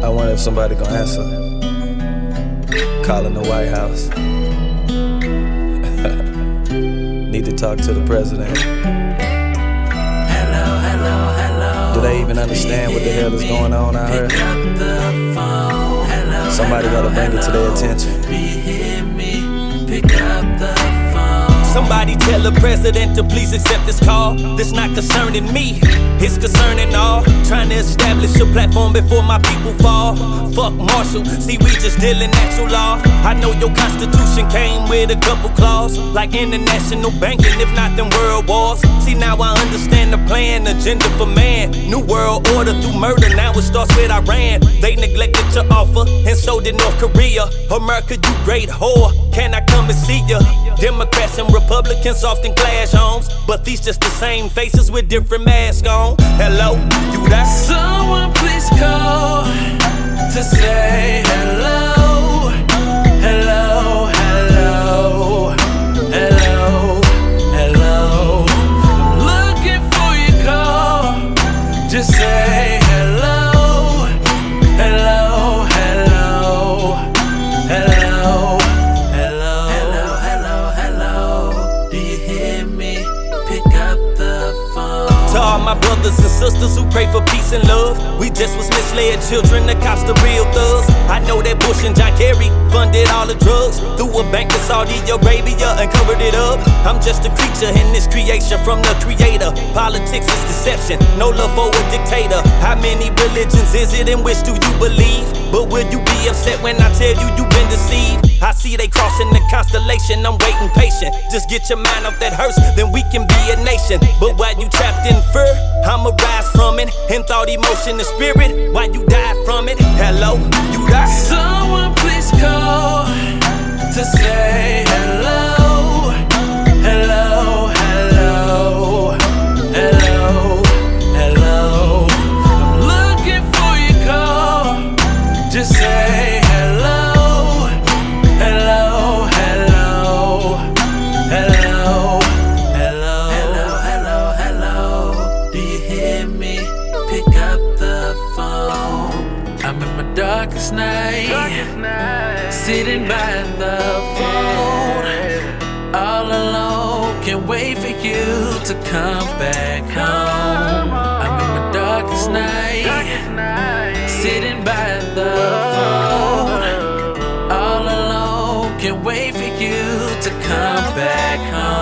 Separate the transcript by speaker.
Speaker 1: I wonder if somebody gonna answer. Calling the White House. Need to talk to the president.
Speaker 2: Hello, hello, hello.
Speaker 1: Do they even understand what the hell is going on out here? Somebody gotta bring it to their attention.
Speaker 2: Pick up the phone.
Speaker 3: Somebody tell the president to please accept this call. This not concerning me, it's concerning all. Trying to establish a platform before my people fall. Fuck Marshall, see we just dealing natural law. I know your constitution came with a couple clause, like international banking, if not them world wars. See now I understand the plan, agenda for man. New world order through murder, now it starts with Iran. They neglected your offer, and so did North Korea. America, you great whore, can I come and see ya? Democrats and Republicans often clash homes, but these just the same faces with different masks on. Hello, you there?
Speaker 2: Someone please call to say hello. Hello, hello, hello, hello. I'm looking for your call. Just say hello. Hello, hello, hello, hello, hello, hello, hello. Do you hear me? Pick up the phone.
Speaker 3: To all my brothers and sisters who pray for peace and love, we just was misled children, the cops the real thugs. I know that Bush and John Kerry funded all the drugs through a bank in Saudi Arabia and covered it up. I'm just a creature in this creation from the creator. Politics is deception, no love for a dictator. How many religions is it in which do you believe? But will you be upset when I tell you you've been deceived? I see they crossing the constellation, I'm waiting patient. Just get your mind off that hearse, then we can be a nation. But while you trapped in fear, I'ma rise from it. In thought, emotion, and spirit, why you died from it? Hello, you died.
Speaker 2: Someone please call to say hello. Hello, hello, hello, hello. I'm looking for your call. Just say hello. Hello, hello, hello, hello, hello, hello, hello. Do you hear me? Pick up the phone. I'm in my darkest night, sitting by the phone, all alone. Can't wait for you to come back home. I'm in my darkest night, sitting by the phone, all alone. Can't wait for you to come back home.